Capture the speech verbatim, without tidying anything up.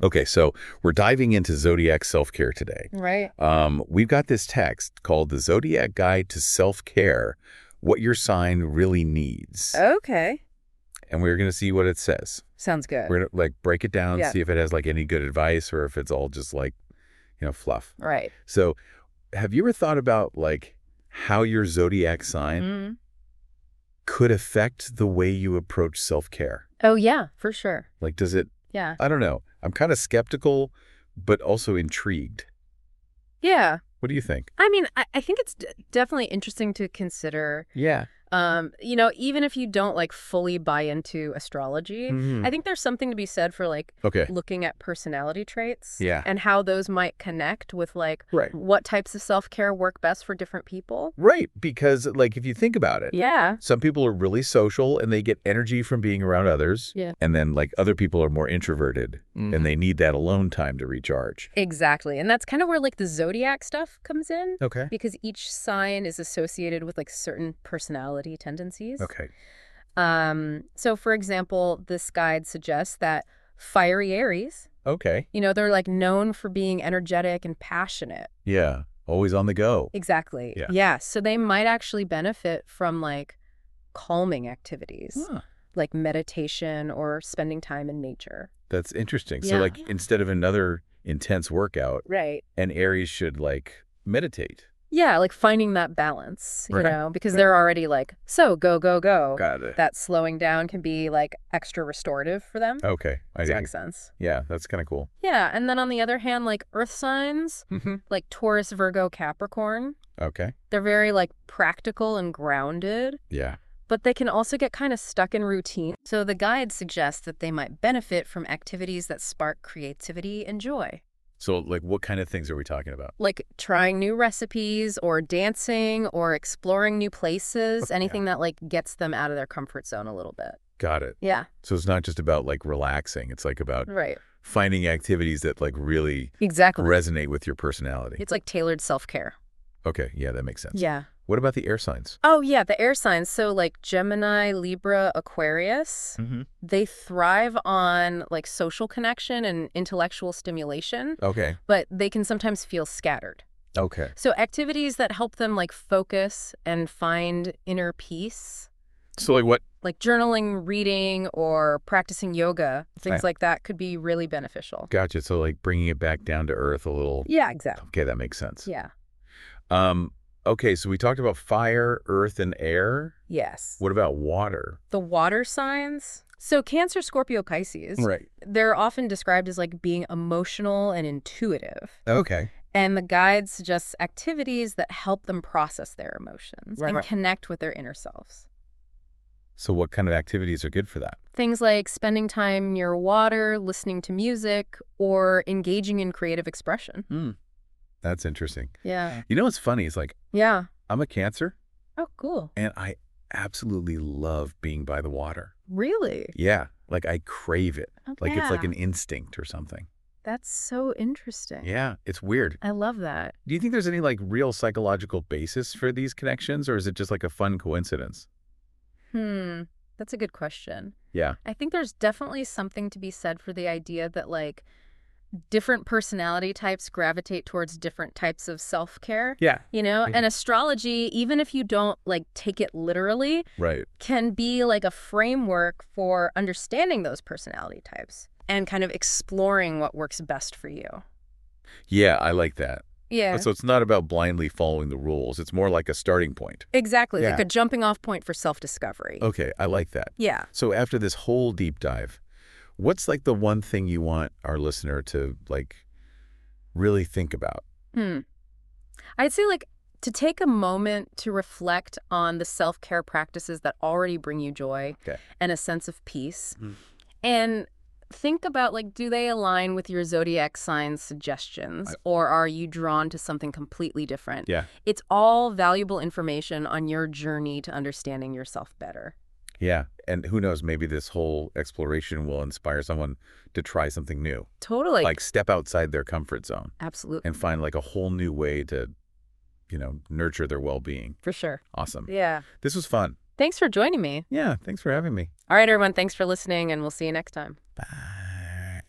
Okay, so we're diving into Zodiac self-care today. Right. Um, we've got this text called The Zodiac Guide to Self-Care, What Your Sign Really Needs. Okay. And we're going to see what it says. Sounds good. We're going to like break it down, Yeah. see if it has like any good advice or if it's all just like, you know, fluff. Right. So have you ever thought about like how your zodiac sign Mm. could affect the way you approach self-care? Oh, yeah, for sure. Like, does it, Yeah. I don't know. I'm kind of skeptical, but also intrigued. Yeah. What do you think? I mean, I, I think it's d definitely interesting to consider. Yeah. Um, you know, even if you don't like fully buy into astrology, Mhm. I think there's something to be said for like Okay. looking at personality traits. Yeah. And how those might connect with like Right. what types of self-care work best for different people. Right. Because, like, if you think about it, Yeah. some people are really social and they get energy from being around others. Yeah. And then, like, other people are more introverted and they need that alone time to recharge. Exactly. And that's kind of where like the zodiac stuff comes in. Okay. Because each sign is associated with like certain personality tendencies. Okay. Um, so for example, this guide suggests that fiery Aries, Okay. you know, they're like known for being energetic and passionate. Yeah. Always on the go. Exactly. Yeah. Yeah. So they might actually benefit from like calming activities, Huh. like meditation or spending time in nature. That's interesting. So, Yeah. like, instead of another intense workout, Right. an Aries should, like, meditate. Yeah, like finding that balance, you Right. know, because they're already like, so go, go, go. Got it. That slowing down can be like extra restorative for them. Okay. I Does see. that make sense? Yeah, that's kind of cool. Yeah, and then on the other hand, like earth signs, Mm-hmm. like Taurus, Virgo, Capricorn, Okay. they're very like practical and grounded, Yeah. but they can also get kind of stuck in routine. So the guide suggests that they might benefit from activities that spark creativity and joy, So, like, what kind of things are we talking about? like trying new recipes or dancing or exploring new places, Okay. anything that like gets them out of their comfort zone a little bit. Got it. Yeah, So it's not just about, like, relaxing. It's, like, about right. finding activities that, like, really Exactly. resonate with your personality. It's like tailored self-care. Okay. Yeah, that makes sense. Yeah. What about the air signs? Oh, yeah, the air signs. So like Gemini, Libra, Aquarius, Mm-hmm. they thrive on like social connection and intellectual stimulation, Okay. but they can sometimes feel scattered. Okay. So activities that help them like focus and find inner peace, So, like, what? like journaling, reading, or practicing yoga, things Right. like that could be really beneficial. Gotcha. So, like, bringing it back down to earth a little. Yeah, exactly. Okay, that makes sense. Yeah. Um. Okay, so we talked about fire, earth, and air. Yes. What about water? The water signs. So Cancer, Scorpio, Pisces, Right. they're often described as like being emotional and intuitive. Okay. And the guide suggests activities that help them process their emotions Right, and right. connect with their inner selves. So, what kind of activities are good for that? Things like spending time near water, listening to music, or engaging in creative expression. Hmm. That's interesting. Yeah. You know what's funny? It's like, Yeah. I'm a Cancer, Oh, cool. and I absolutely love being by the water. Really? Yeah, like I crave it. Oh, Like it's like yeah. an instinct or something. That's so interesting. Yeah, it's weird. I love that. Do you think there's any like real psychological basis for these connections, or is it just like a fun coincidence? Hmm. That's a good question. Yeah. I think there's definitely something to be said for the idea that like different personality types gravitate towards different types of self-care. Yeah. You know, Mhm. and astrology, even if you don't like take it literally, Right. can be like a framework for understanding those personality types and kind of exploring what works best for you. Yeah, I like that. Yeah. So it's not about blindly following the rules. It's more like a starting point. Exactly. Like Yeah. a jumping off point for self-discovery. Okay, I like that. Yeah. So after this whole deep dive, what's like the one thing you want our listener to like really think about? Hmm. I'd say like to take a moment to reflect on the self-care practices that already bring you joy Okay. and a sense of peace. Mhm. And think about like, do they align with your zodiac sign suggestions, I- or are you drawn to something completely different? Yeah. It's all valuable information on your journey to understanding yourself better. Yeah. And who knows, maybe this whole exploration will inspire someone to try something new. Totally. Like step outside their comfort zone Absolutely. and find like a whole new way to, you know, nurture their well-being. For sure. Awesome. Yeah. This was fun. Thanks for joining me. Yeah. Thanks for having me. All right, everyone. Thanks for listening, and we'll see you next time. Bye.